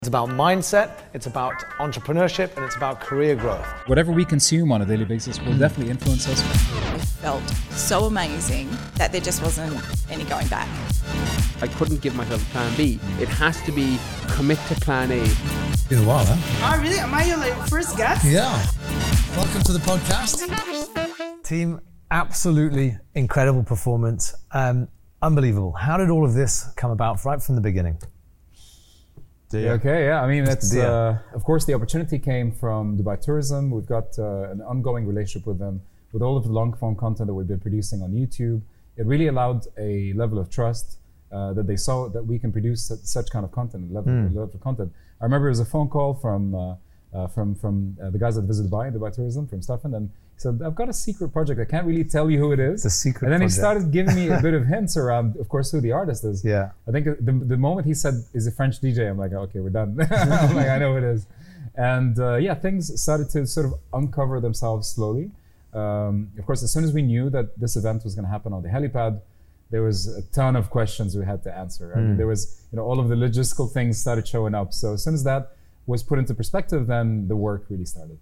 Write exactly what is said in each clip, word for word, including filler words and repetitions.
It's about mindset, it's about entrepreneurship, and it's about career growth. Whatever we consume on a daily basis will definitely influence us. It felt so amazing that there just wasn't any going back. I couldn't give myself a plan B. It has to be commit to plan A. Been a while, huh? Oh, really? Am I your like, first guest? Yeah. Welcome to the podcast. Team, absolutely incredible performance. Um, unbelievable. How did all of this come about right from the beginning? Yeah, okay, yeah. I mean, that's Dear. uh, of course the opportunity came from Dubai Tourism. We've got uh, an ongoing relationship with them, with all of the long form content that we've been producing on YouTube. It really allowed a level of trust uh, that they saw that we can produce such, such kind of content, level, Mm. level of content. I remember it was a phone call from uh, uh, from from uh, the guys that visit Dubai, Dubai Tourism, from Stefan, and he said, "I've got a secret project. I can't really tell you who it is." The secret And then project. he started giving me a bit of hints around, of course, who the artist is. Yeah. I think the, the moment he said, "Is a French D J," I'm like, "Okay, we're done." I'm like, I know it is. And uh, yeah, things started to sort of uncover themselves slowly. Um, of course, as soon as we knew that this event was going to happen on the helipad, there was a ton of questions we had to answer. I mean, there was, you know, all of the logistical things started showing up. So as soon as that was put into perspective, then the work really started.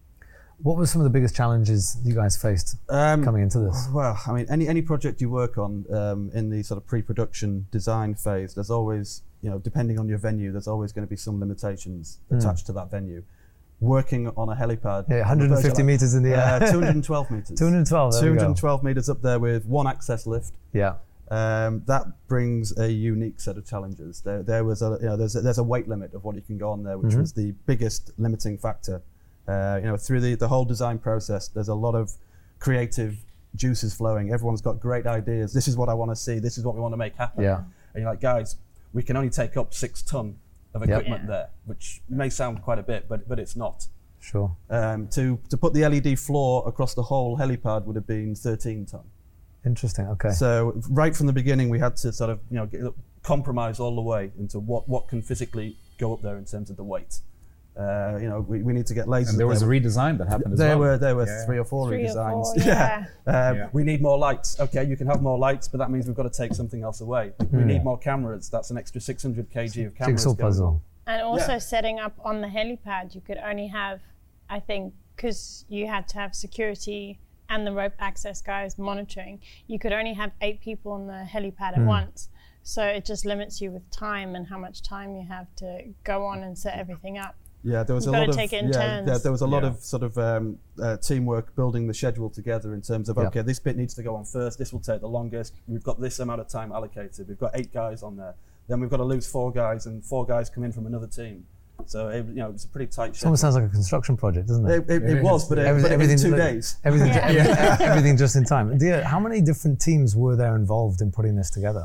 What were some of the biggest challenges you guys faced Um, coming into this? Well, I mean, any any project you work on um, in the sort of pre-production design phase, there's always, you know, depending on your venue, there's always going to be some limitations attached to that venue. Working on a helipad, Yeah, one hundred fifty meters in the air. uh, two hundred twelve meters. two hundred twelve, there we go. two hundred twelve meters up there with one access lift. Yeah. Um, that brings a unique set of challenges. There, there was a, you know, there's a, there's a weight limit of what you can go on there, which Mhm. was the biggest limiting factor. Uh, you know, through the, the whole design process, there's a lot of creative juices flowing. Everyone's got great ideas. This is what I want to see. This is what we want to make happen. Yeah. And you're like, guys, we can only take up six ton of Yep. equipment Yeah. there, which may sound quite a bit, but but it's not. Sure. Um, to to put the L E D floor across the whole helipad would have been thirteen ton. Interesting. Okay. So right from the beginning, we had to sort of, you know, get, compromise all the way into what, what can physically go up there in terms of the weight. Uh, you know, we, we need to get lasers. And there up was a there. redesign that happened as There well. were there were Yeah. three or four Three or redesigns. four, yeah. Um, Yeah. We need more lights. Okay, you can have more lights, but that means we've got to take something else away. We need more cameras. That's an extra six hundred kilograms of cameras. Jigsaw going puzzle. on. And also Yeah. setting up on the helipad, you could only have, I think, because you had to have security and the rope access guys monitoring, you could only have eight people on the helipad at once. So it just limits you with time and how much time you have to go on and set everything up. Yeah, there was You've a gotta lot of take it in yeah, turns. there, there was a lot Yeah. of sort of um, uh, teamwork building the schedule together in terms of Yeah. okay, this bit needs to go on first. This will take the longest. We've got this amount of time allocated. We've got eight guys on there. Then we've got to lose four guys, and four guys come in from another team. So it, you know, it's a pretty tight It schedule. almost sounds like a construction project, doesn't it? It, it, it was, but, it, Every- but everything- in two like- days. Everything, Yeah. every- everything just in time. Dia, how many different teams were there involved in putting this together?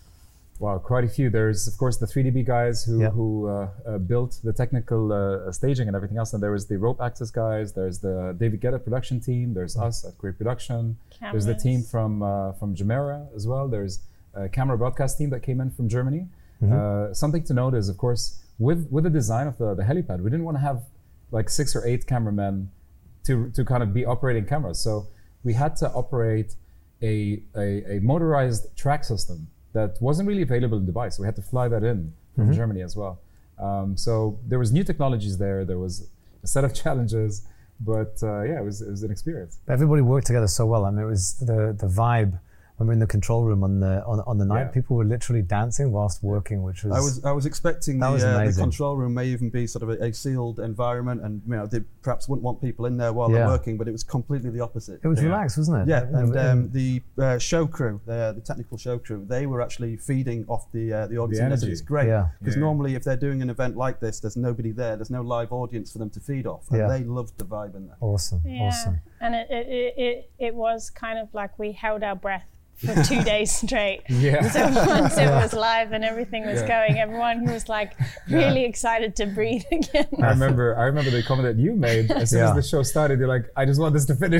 Wow, quite a few. There's, of course, the three D B guys who, Yeah. who uh, uh, built the technical uh, staging and everything else. And there was the rope access guys. There's the David Guetta production team. There's us at Great Production. There's the team Cameras. from uh, from Jumeirah as well. There's a camera broadcast team that came in from Germany. Uh, something to note is, of course, with with the design of the, the helipad, we didn't want to have like six or eight cameramen to to kind of be operating cameras. So we had to operate a, a, a motorized track system that wasn't really available in Dubai. So we had to fly that in from Germany as well. Um, so there was new technologies there. There was a set of challenges, but uh, yeah, it was it was an experience. Everybody worked together so well. I mean, it was the the vibe when we were in the control room on the on, on the night. Yeah. People were literally dancing whilst working, which was. I was I was expecting That the, was uh, the amazing. control room may even be sort of a, a sealed environment, and you know they perhaps wouldn't want people in there while Yeah. they're working, but it was completely the opposite. It was Yeah. relaxed, wasn't it? Yeah, and And- um, the uh, show crew, the, the technical show crew, they were actually feeding off the uh, the audience. The and energy. It's great Yeah. because Yeah. normally if they're doing an event like this, there's nobody there. There's no live audience for them to feed off, and Yeah. they loved the vibe in there. Awesome, Yeah. awesome. And it, it, it, it, it was kind of like we held our breath for two days straight. Yeah. So once it was live and everything was Yeah. going, everyone was like really excited to breathe again. I remember I remember the comment that you made as soon Yeah. as the show started. You're like, I just want this to finish.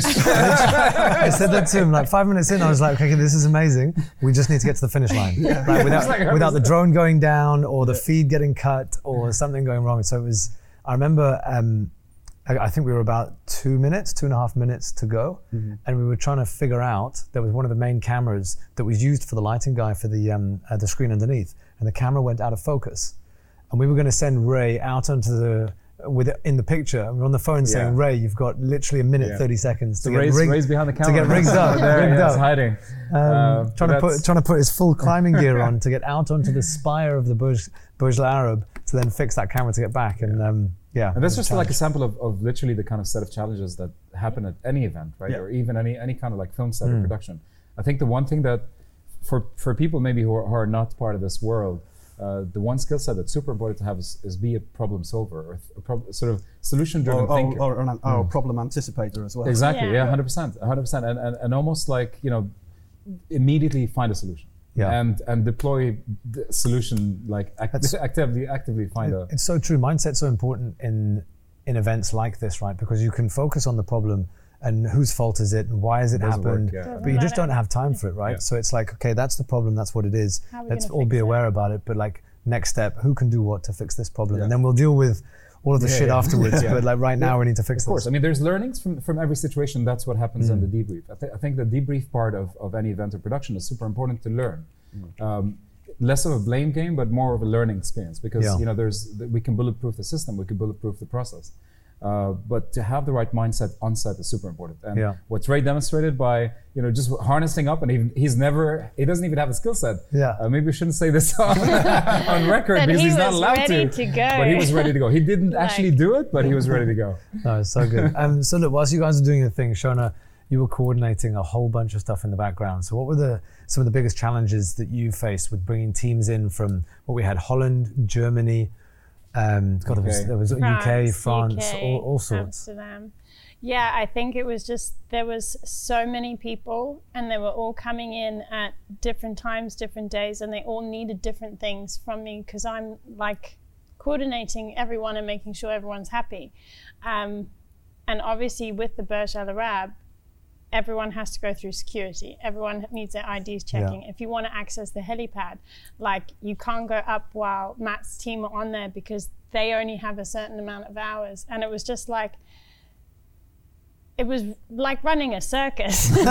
I said that to him like five minutes in. I was like, okay, this is amazing. We just need to get to the finish line. Like, without, like, without the drone going down or the feed getting cut or something going wrong. So it was, I remember, um, I, I think we were about two minutes, two and a half minutes to go. And we were trying to figure out, there was one of the main cameras that was used for the lighting guy for the, um, uh, the screen underneath. And the camera went out of focus. and we were going to send Ray out onto the with it in the picture. And we're on the phone saying, Yeah. Ray, you've got literally a minute Yeah. thirty seconds to So get Ray's, rigged, Ray's behind the camera. to get rigged up, there, rigged yeah, it's up. hiding. Um, Uh, trying to that's- put trying to put his full climbing gear on to get out onto the spire of the Burj Burj Al Arab to then fix that camera to get back. And um, yeah, And that's it was just a like a challenge. sample of, of literally the kind of set of challenges that happen at any event, right? Yeah. Or even any any kind of like film set or Mm. production. I think the one thing that for for people maybe who are, who are not part of this world, uh, the one skill set that's super important to have is, is be a problem solver or a prob- sort of solution driven Or, or, thinker. or an or a problem anticipator as well. Exactly, Yeah. yeah, one hundred percent, one hundred percent. And, and and almost like, you know, immediately find a solution. Yeah. And and deploy the solution like act- That's- actively actively find a It's so true. Mindset's so important in in events like this, right? Because you can focus on the problem and whose fault is it and why has it Doesn't work, happened, yeah. but you just Doesn't don't have time for it, right? Yeah. So it's like, okay, that's the problem, that's what it is. How are we Let's gonna all be fix it? aware about it, but like next step, who can do what to fix this problem, Yeah. and then we'll deal with all of the Yeah, shit yeah. afterwards. Yeah. But like right now, we need to fix Of course, this. I mean, there's learnings from, from every situation. That's what happens in Mm. the debrief. I, th- I think the debrief part of, of any event or production is super important to learn. Um, less of a blame game, but more of a learning experience because Yeah. you know there's we can bulletproof the system, we can bulletproof the process. Uh, but to have the right mindset on set is super important. And Yeah. what's Ray demonstrated by you know just harnessing up, and he, he's never he doesn't even have a skill set. Yeah. Uh, maybe we shouldn't say this on, on record But because he he's not was allowed ready to. to go. But he was ready to go. He didn't Like- actually do it, but he was ready to go. No, it's so good. um, so look, whilst you guys are doing your thing, Shona, you were coordinating a whole bunch of stuff in the background. So what were the some of the biggest challenges that you faced with bringing teams in from what we had? Holland, Germany, um, God, there was, U K. there was U K, France, U K, all, all sorts. Amsterdam. Yeah, I think it was just there was so many people, and they were all coming in at different times, different days, and they all needed different things from me because I'm like coordinating everyone and making sure everyone's happy. Um, and obviously, with the Burj Al Arab, everyone has to go through security. Everyone needs their I Ds checking. Yeah. If you want to access the helipad, like you can't go up while Matt's team are on there because they only have a certain amount of hours. And it was just like, it was like running a circus. In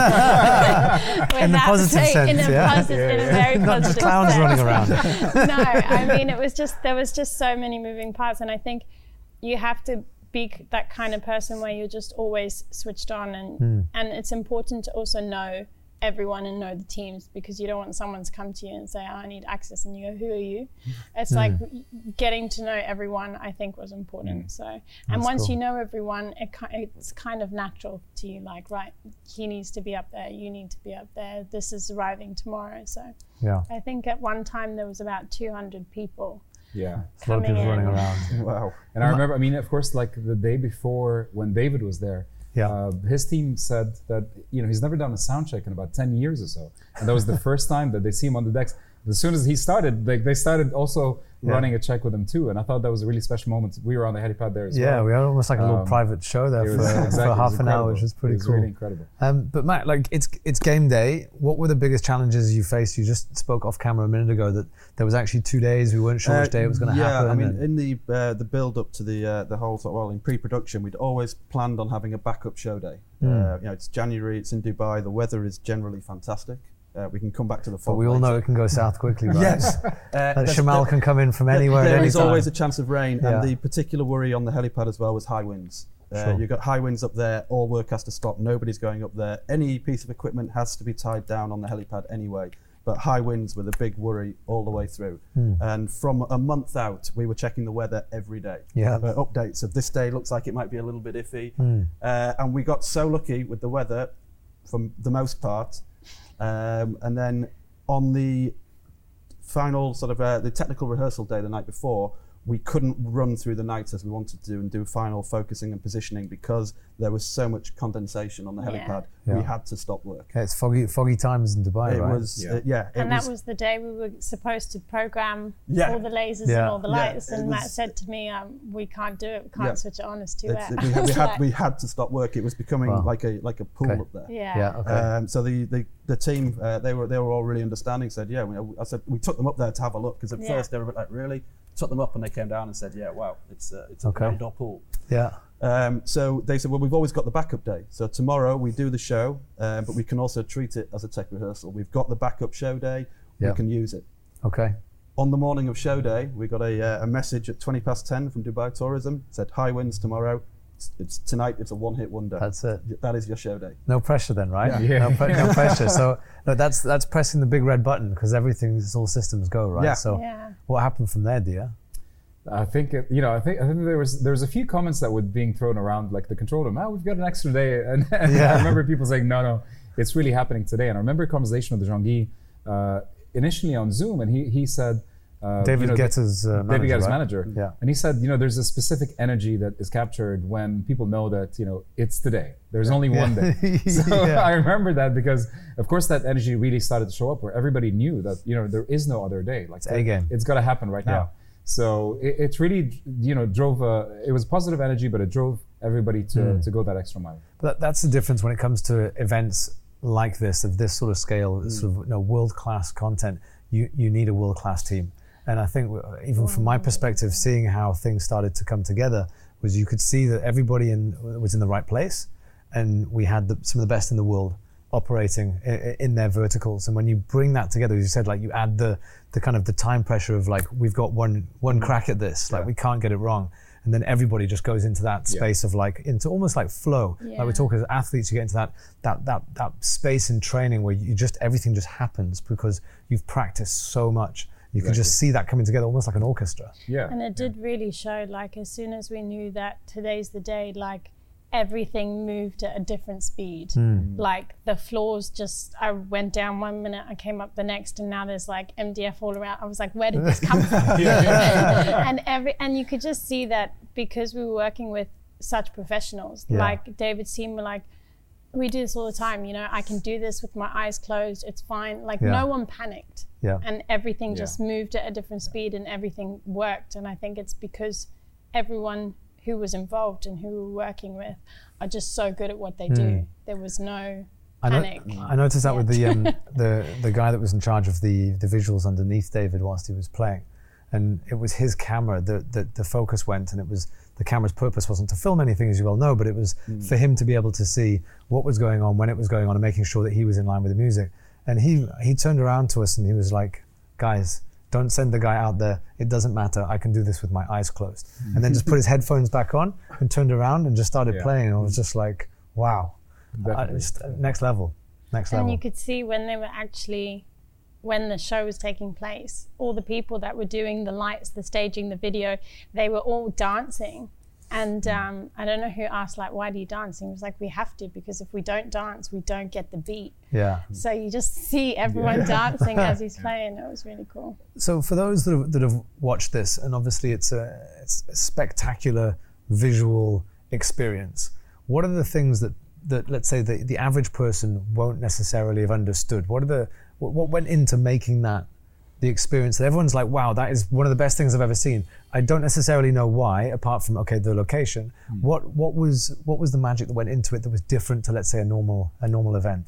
the positive sense, in a yeah. positive, in a very Not positive just clowns sense. running around. No, I mean, it was just, there was just so many moving parts. And I think you have to be that kind of person where you're just always switched on. And, Hmm. and it's important to also know everyone and know the teams because you don't want someone to come to you and say, oh, I need access. And you go, who are you? It's Hmm. like getting to know everyone, I think, was important. So, and That's once cool. you know everyone, it, ki- it's kind of natural to you, like, right, he needs to be up there, you need to be up there, this is arriving tomorrow. So Yeah, I think at one time there was about two hundred people Yeah. a lot of coming people in. running around. Wow. And I remember, I mean, of course, like the day before when David was there, Yeah. uh, his team said that, you know, he's never done a sound check in about ten years or so. And that was the first time that they see him on the decks. As soon as he started, they, they started also Yeah. running a check with him too. And I thought that was a really special moment. We were on the helipad there as Yeah, well. we had almost like a little Um, private show there It for, was- for exactly, it was half an hour, incredible. which was pretty It was cool. really incredible. Um, but Matt, like it's it's game day. What were the biggest challenges you faced? You just spoke off camera a minute ago that there was actually two days. We weren't sure which day it was going to yeah, happen. I mean, and- in the uh, the build up to the uh, the whole sort of, well, in pre-production, we'd always planned on having a backup show day. Hmm. Uh, you know, it's January, it's in Dubai. The weather is generally fantastic. Uh, we can come back to the. but fog we all later. know it can go south quickly, right? Yes, uh, That there's- Shamal there- can come in from anywhere There at any is time. always a chance of rain, Yeah. and the particular worry on the helipad as well was high winds. Uh, Sure. You've got high winds up there, all work has to stop, nobody's going up there. Any piece of equipment has to be tied down on the helipad anyway. But high winds were the big worry all the way through. Hmm. And from a month out, we were checking the weather every day. Yeah. Uh, updates of this day looks like it might be a little bit iffy. Hmm. Uh, and we got so lucky with the weather for the most part. Um, and then on the final sort of uh, the technical rehearsal day the night before, we couldn't run through the night as we wanted to and do final focusing and positioning because there was so much condensation on the Yeah. helipad. Yeah. We had to stop work. Okay, it's foggy foggy times in Dubai, It right? was, Yeah. uh, yeah. It And was, that was the day we were supposed to program Yeah. all the lasers Yeah. and all the Yeah, lights. it And Matt was- said to me, um, "We can't do it. We can't Yeah. switch it on. It's too it's- wet." we, I had, we, was had, like, we had to stop work. It was becoming Wow. like a like a pool Okay. up there. yeah. Yeah, okay. Um, so the, the, the team, uh, they were they were all really understanding. Said, yeah. We, I said we took them up there to have a look because at Yeah. first they were a bit like, really. Took them up and they came down and said, yeah, wow, it's uh, it's a Okay. outdoor pool. Yeah. Um, so they said, well, we've always got the backup day. So tomorrow we do the show, uh, but we can also treat it as a tech rehearsal. We've got the backup show day. Yeah. We can use it. Okay. on the morning of show day, we got a, uh, a message at twenty past ten from Dubai Tourism. It said high winds tomorrow. It's, it's tonight. It's a one-hit wonder. That's it. That is your show day. No pressure then, right? Yeah. No, pre- no pressure. So no, that's that's pressing the big red button because everything's all systems go, right? Yeah. So Yeah. what happened from there, dear? I think it, you know. I think I think there was there was a few comments that were being thrown around, like the control room. Oh, we've got an extra day, and, and Yeah. I remember people saying, "No, no, it's really happening today." And I remember a conversation with Jean-Guy uh, initially on Zoom, and he he said, uh, David you know, Guetta's uh, manager, David Guetta's right? manager, Yeah. and he said, you know, there's a specific energy that is captured when people know that you know it's today. There's only one day. So Yeah. I remember that because, of course, that energy really started to show up where everybody knew that you know there is no other day. Like It's a game. It's got to happen right Yeah. now. So it, it really, you know, drove. A, it was positive energy, but it drove everybody to, Mm. to go that extra mile. But that's the difference when it comes to events like this, of this sort of scale, Mm. sort of you know, world-class content. You you need a world-class team, and I think even from my perspective, seeing how things started to come together was you could see that everybody in was in the right place, and we had the, some of the best in the world operating in, in their verticals. And when you bring that together, as you said, like you add the the kind of the time pressure of like we've got one one crack at this, like Yeah. we can't get it wrong. And then everybody just goes into that Yeah. space of like into almost like flow. Yeah. Like we talk as athletes, you get into that that that that space in training where you just everything just happens because you've practiced so much. You can just see that coming together almost like an orchestra. Yeah. And it did really show, like, as soon as we knew that today's the day, like, everything moved at a different speed. Like, the floors just, I went down one minute, I came up the next, and now there's like M D F all around. I was like, where did this come from? and every and you could just see that because we were working with such professionals, Yeah. like David's team were like, we do this all the time, you know, I can do this with my eyes closed, it's fine. Like, Yeah. no one panicked. Yeah. And everything Yeah. just moved at a different speed and everything worked. And I think it's because everyone who was involved and who we were working with are just so good at what they do. There was no I, know, panic. I noticed that Yeah. with the um, the the guy that was in charge of the the visuals underneath David whilst he was playing, and it was his camera that that the focus went, and it was the camera's purpose wasn't to film anything, as you well know, but it was for him to be able to see what was going on when it was going on and making sure that he was in line with the music. And he he turned around to us and he was like, guys, don't send the guy out there. It doesn't matter. I can do this with my eyes closed. And then just put his headphones back on and turned around and just started Yeah. playing. And I was just like, wow, I, Definitely. just, next level, next And level. you could see when they were actually, when the show was taking place, all the people that were doing the lights, the staging, the video, they were all dancing. And um, I don't know who asked, like, why do you dance? And he was like, we have to, because if we don't dance, we don't get the beat. Yeah. So you just see everyone dancing as he's playing. It was really cool. So for those that have, that have watched this, and obviously it's a, it's a spectacular visual experience, what are the things that, that let's say, the, the average person won't necessarily have understood? What are the what, what went into making that the experience that everyone's like, wow, that is one of the best things I've ever seen? I don't necessarily know why, apart from, okay, the location. Mm. What what was what was the magic that went into it that was different to, let's say, a normal a normal event?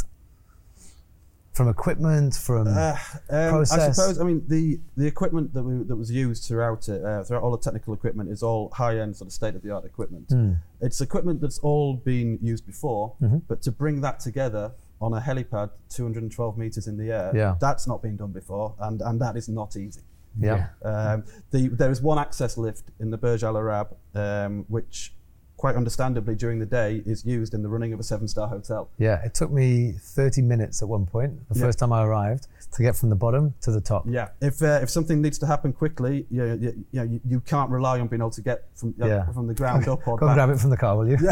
From equipment, from Uh, um, process. I suppose. I mean, the the equipment that we that was used throughout it, uh, throughout all the technical equipment, is all high end, sort of state of the art equipment. It's equipment that's all been used before, but to bring that together on a helipad, two hundred twelve meters in the air, Yeah. that's not been done before, and and that is not easy. yeah. Um, the, there is one access lift in the Burj Al Arab, um, which, quite understandably, during the day is used in the running of a seven-star hotel. Yeah, it took me thirty minutes at one point, the Yeah. first time I arrived, to get from the bottom to the top. Yeah, if uh, if something needs to happen quickly, you, you, you know, you, you can't rely on being able to get from uh, Yeah. from the ground up or Go and back. grab it from the car, will you?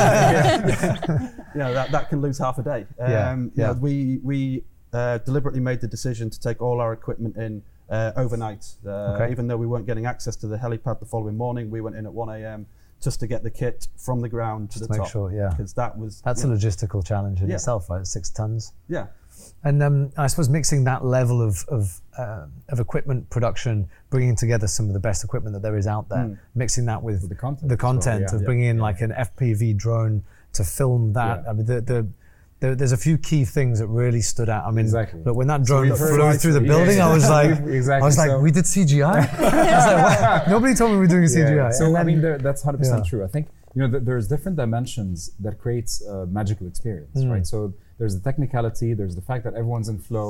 You know, that, that can lose half a day. Um, Yeah, you yeah. know, we we uh, deliberately made the decision to take all our equipment in uh, overnight. Uh, Okay. Even though we weren't getting access to the helipad the following morning, we went in at one a.m. just to get the kit from the ground to the to make top. sure, yeah. Because that was That's you a know, logistical challenge in Yeah. itself, right? Six tons. yeah. And um, I suppose mixing that level of of, uh, of equipment production, bringing together some of the best equipment that there is out there, mixing that with, With the content the as well, content yeah. of Yeah. bringing in like an F P V drone to film that. Yeah. I mean, the, the, the, there's a few key things that really stood out. I mean, Exactly. but when that So drone we've that heard flew right through the through- building, yeah. I was like, Exactly, I was like, so- we did C G I. I was like, what? Nobody told me we were doing C G I. Yeah. So And I then- mean, there, that's one hundred percent Yeah. true. I think you know th- there's different dimensions that creates a magical experience, Mm. right? So there's the technicality, there's the fact that everyone's in flow,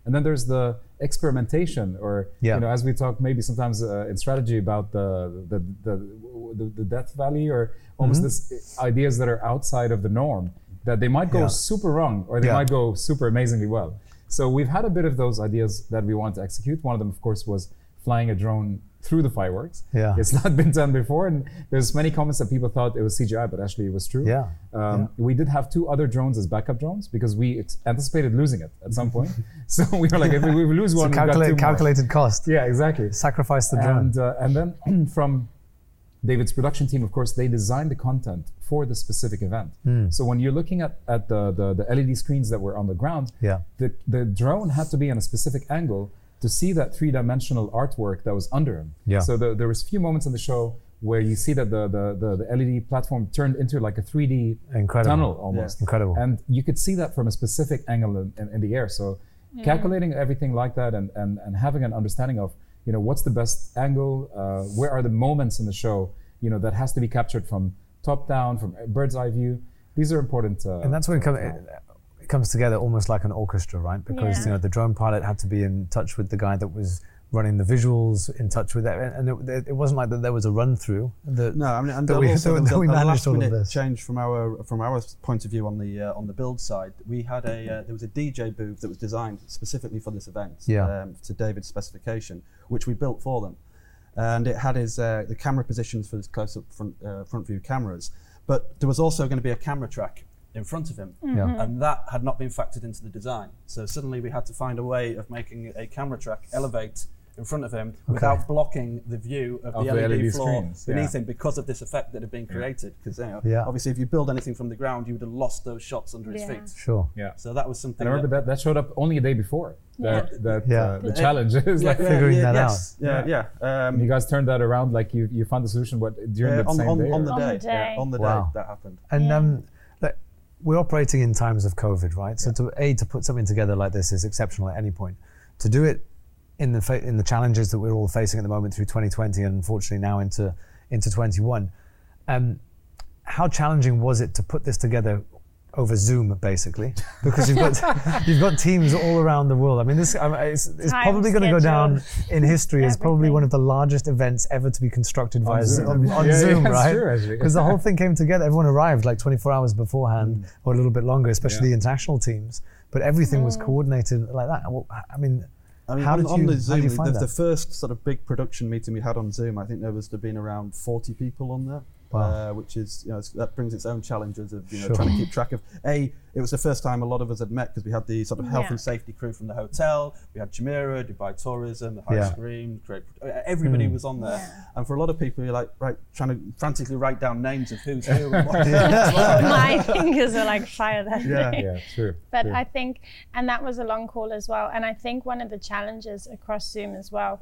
And then there's the experimentation, or Yeah. you know, as we talk maybe sometimes uh, in strategy about the the, the the the death valley, or almost Mm-hmm. this ideas that are outside of the norm, that they might go Yeah. super wrong or they Yeah. might go super amazingly well. So we've had a bit of those ideas that we want to execute. One of them, of course, was flying a drone through the fireworks. Yeah. It's not been done before, and there's many comments that people thought it was C G I, but actually it was true. Yeah. Um, Yeah. We did have two other drones as backup drones because we ex- anticipated losing it at some point. So we were like, if we, we lose one, So we've got two calculate, more. calculated cost. Yeah, exactly. Sacrifice the drone. And, uh, and then from David's production team, of course, they designed the content for the specific event. Hmm. So when you're looking at, at the, the, the L E D screens that were on the ground, Yeah. the, the drone had to be on a specific angle to see that three-dimensional artwork that was under him. Yeah. So the, there was a few moments in the show where you see that the, the, the, the L E D platform turned into like a three D Incredible. tunnel almost. Incredible. And you could see that from a specific angle in, in, in the air. So calculating everything like that and, and, and having an understanding of, you know, what's the best angle, uh, where are the moments in the show, you know, that has to be captured from top down, from bird's eye view. These are important. Uh, And that's when it, come, it, it comes together almost like an orchestra, right? Because Yeah. you know the drone pilot had to be in touch with the guy that was running the visuals, in touch with that, and it, it wasn't like that there was a run through. That, No, I mean, and that we, also that, there was that a, we a managed last all of minute this. change from our from our point of view on the uh, on the build side. We had a uh, there was a D J booth that was designed specifically for this event, Yeah. um, to David's specification, which we built for them, and it had his uh, the camera positions for his close up front uh, front view cameras, but there was also going to be a camera track in front of him, Yeah. and that had not been factored into the design. So suddenly we had to find a way of making a camera track elevate in front of him without blocking the view of, Of the the L E D, L E D floor screens, beneath yeah. him because of this effect that had been created. Because you know, Yeah. obviously, if you build anything from the ground, you would have lost those shots under his Yeah. feet. Sure. yeah. So that was something. And I remember that, that showed up only a day before. That, Yeah. that Yeah. Uh, the Yeah. challenge is yeah, like, yeah, figuring yeah, that yes, Yeah, yeah. Um, and you guys turned that around, like you, you found the solution what during uh, the on, same on, day? on or- the On day, the day. Yeah, on the Wow. day that happened. And Yeah. um, like, we're operating in times of COVID, right? So to a to put something together like this is exceptional at any point. To do it in the fa- in the challenges that we're all facing at the moment through twenty twenty and unfortunately now into into twenty-one, um, how challenging was it to put this together over Zoom, basically? Because you've got you've got teams all around the world. I mean, this I mean, it's, it's Time probably going to go down schedule. in history as probably Everything. one of the largest events ever to be constructed via Zoom. Zoom, on, on Yeah, yeah, Zoom, that's right? true, actually. Because the whole thing came together. Everyone arrived like twenty-four hours beforehand, or a little bit longer, especially Yeah. the international teams. But everything was coordinated like that. Well, I mean, I mean, how on, did on you the how Zoom, did you the, find the that? first sort of big production meeting we had on Zoom, I think there was to been around forty people on there, Wow. uh, which is, you know, it's- that brings its own challenges of, you know, Sure. trying to keep track of. A, it was the first time a lot of us had met because we had the sort of health Yeah. and safety crew from the hotel. We had Jumeirah, Dubai Tourism, the High Yeah. Scream, Great, everybody Mm. was on there. Yeah. And for a lot of people, you're like, right, trying to frantically write down names of who's who and what. Yeah. My fingers are like fire that Yeah. day. Yeah, true. But true. I think, and that was a long call as well. And I think one of the challenges across Zoom as well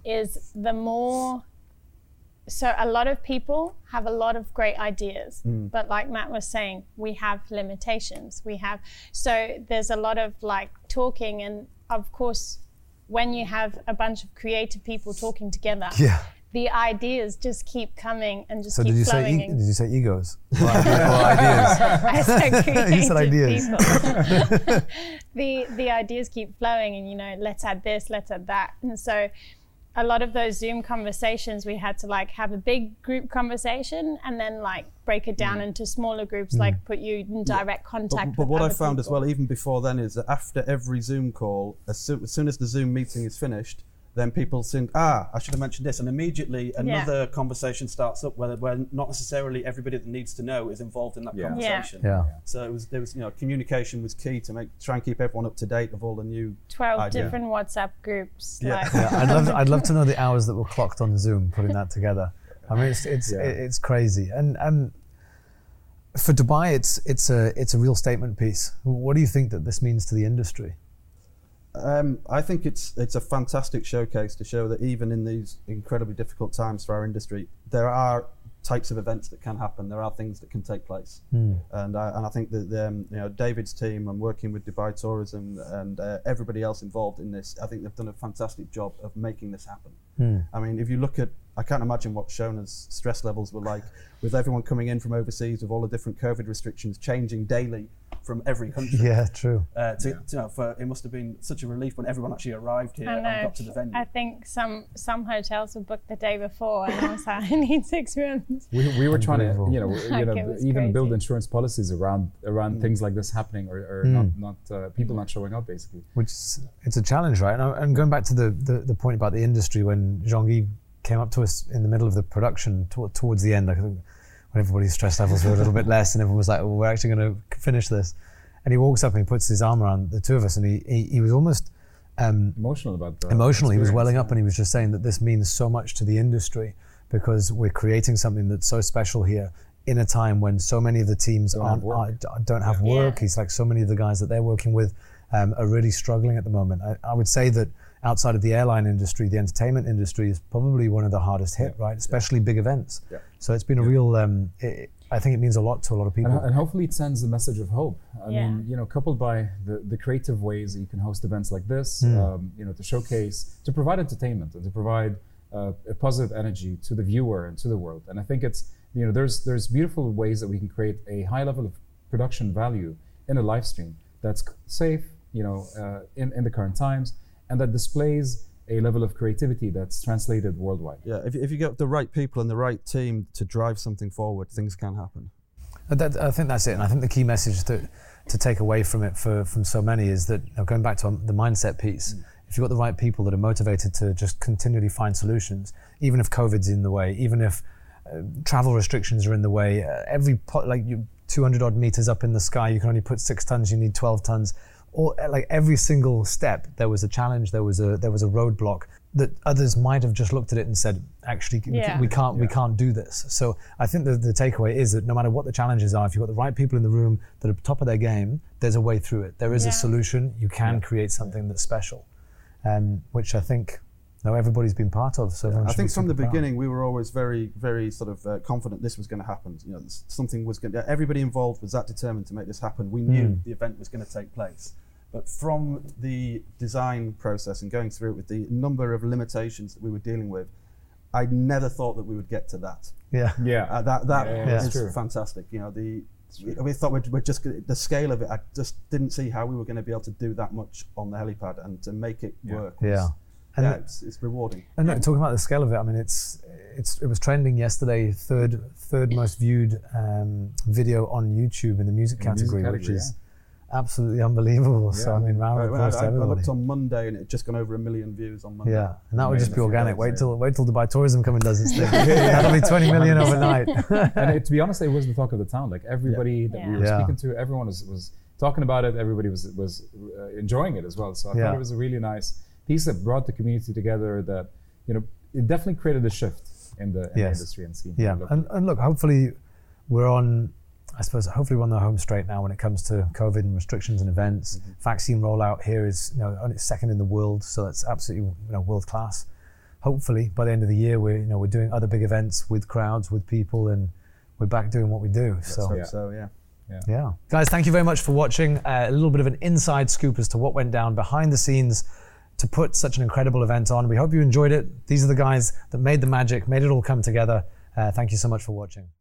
is the more. So a lot of people have a lot of great ideas, but like Matt was saying, we have limitations. We have, so there's a lot of like talking, and of course, when you have a bunch of creative people talking together, Yeah. the ideas just keep coming and just So keep did you say flowing. e- and- did you say egos or ideas? Or ideas? I said creative You said ideas. people. the the ideas keep flowing, and you know, let's add this, let's add that, and so a lot of those Zoom conversations, we had to like have a big group conversation and then like break it down into smaller groups, like put you in direct contact. But, but with what I other found as people. well, even before then, is that after every Zoom call, as soon, as soon as the Zoom meeting is finished, then people think, ah, I should have mentioned this. And immediately another conversation starts up where, where not necessarily everybody that needs to know is involved in that Yeah. conversation. Yeah. So it was, there was, you know, communication was key to make try and keep everyone up to date of all the new. twelve idea. different WhatsApp groups. Yeah. Like, Yeah, I'd love I'd love to know the hours that were clocked on Zoom putting that together. I mean, it's it's Yeah. it's crazy. And um, for Dubai, it's it's a it's a real statement piece. What do you think that this means to the industry? Um, I think it's it's a fantastic showcase to show that even in these incredibly difficult times for our industry, there are types of events that can happen. There are things that can take place, and I, and I think that um, you know David's team and working with Dubai Tourism and uh, everybody else involved in this, I think they've done a fantastic job of making this happen. I mean, if you look at, I can't imagine what Shona's stress levels were like with everyone coming in from overseas with all the different COVID restrictions changing daily from every country. Yeah, true. Uh, to, to, you know, for, it must have been such a relief when everyone actually arrived here I and know. got to the venue. I think some some hotels were booked the day before, and I was like, I need six rooms. We, we were trying to, you know, you Like, know, it was even build crazy. insurance policies around around things like this happening, or, or not, not uh, people not showing up, basically. Which is, it's a challenge, right? And, I- and going back to the, the, the point about the industry, when Jean-Guy came up to us in the middle of the production to, towards the end, I think when everybody's stress levels were a little bit less and everyone was like, well, we're actually going to finish this. And he walks up and he puts his arm around the two of us, and he, he, he was almost um, Emotional about the emotional. He was experience, welling yeah. up, and he was just saying that this means so much to the industry because we're creating something that's so special here in a time when so many of the teams Don't have aren't, work. aren't, don't have Yeah. work. He's like, so many of the guys that they're working with um, are really struggling at the moment. I, I would say that outside of the airline industry, the entertainment industry is probably one of the hardest hit, right? Especially big events. Yeah. So it's been a real, um, it, I think it means a lot to a lot of people. And, and hopefully it sends a message of hope. I Yeah. mean, you know, coupled by the, the creative ways that you can host events like this, Hmm. um, you know, to showcase, to provide entertainment and to provide uh, a positive energy to the viewer and to the world. And I think it's, you know, there's there's beautiful ways that we can create a high level of production value in a live stream that's c- safe, you know, uh, in, in the current times, and that displays a level of creativity that's translated worldwide. Yeah, if, if you get the right people and the right team to drive something forward, things can happen. And that, I think that's it, and I think the key message to to take away from it for from so many is that, you know, going back to the mindset piece, Mm. if you've got the right people that are motivated to just continually find solutions, even if COVID's in the way, even if uh, travel restrictions are in the way, uh, every po- like you two hundred odd meters up in the sky, you can only put six tons, you need twelve tons. Or uh, like every single step, there was a challenge, there was a there was a roadblock that others might have just looked at it and said, actually, we- Yeah. we can't we can't do this. So I think the, the takeaway is that no matter what the challenges are, if you've got the right people in the room that are top of their game, there's a way through it. There is Yeah. a solution. You can create something that's special, um, which I think no everybody's been part of. So everyone I should think be from the super proud. beginning we were always very, very sort of uh, confident this was going to happen. You know, s- something was going. to Everybody involved was that determined to make this happen. We knew Mm. the event was going to take place, but from the design process and going through it with the number of limitations that we were dealing with, I never thought that we would get to that. Yeah. Yeah. Uh, that that Yeah, yeah, is that's true. fantastic. You know, the we, we thought we'd, we're just gonna, the scale of it. I just didn't see how we were going to be able to do that much on the helipad and to make it Yeah. work. was- Yeah. And yeah, it- it's, it's rewarding. And look, talking about the scale of it, I mean, it's it's it was trending yesterday, third third most viewed um, video on YouTube in the music In the music category, which category, is absolutely unbelievable. So Yeah. I mean, round of I, applause I, to I everybody. looked on Monday and it had just gone over a million views on Monday. Yeah, and that would just be Amazing. organic. Wait Amazing. till wait till Dubai Tourism come and does its thing. That'll be twenty million overnight. And it, to be honest, it was the talk of the town. Like everybody that we Yeah. were Yeah. speaking to, everyone was, was talking about it. Everybody was was uh, enjoying it as well. So I Yeah. thought it was a really nice piece that brought the community together. That, you know, it definitely created a shift in the, in the Yes. industry and scene. Yeah, Look, and, and look, hopefully we're on, I suppose, hopefully we're on the home straight now when it comes to COVID and restrictions and events. Mm-hmm. Vaccine rollout here is, you know, only second in the world, so that's absolutely, you know, world class. Hopefully by the end of the year, we're, you know, we're doing other big events with crowds, with people, and we're back doing what we do. So. So, Yeah. so yeah. Yeah. Guys, thank you very much for watching. Uh, a little bit of an inside scoop as to what went down behind the scenes to put such an incredible event on. We hope you enjoyed it. These are the guys that made the magic, made it all come together. Uh, thank you so much for watching.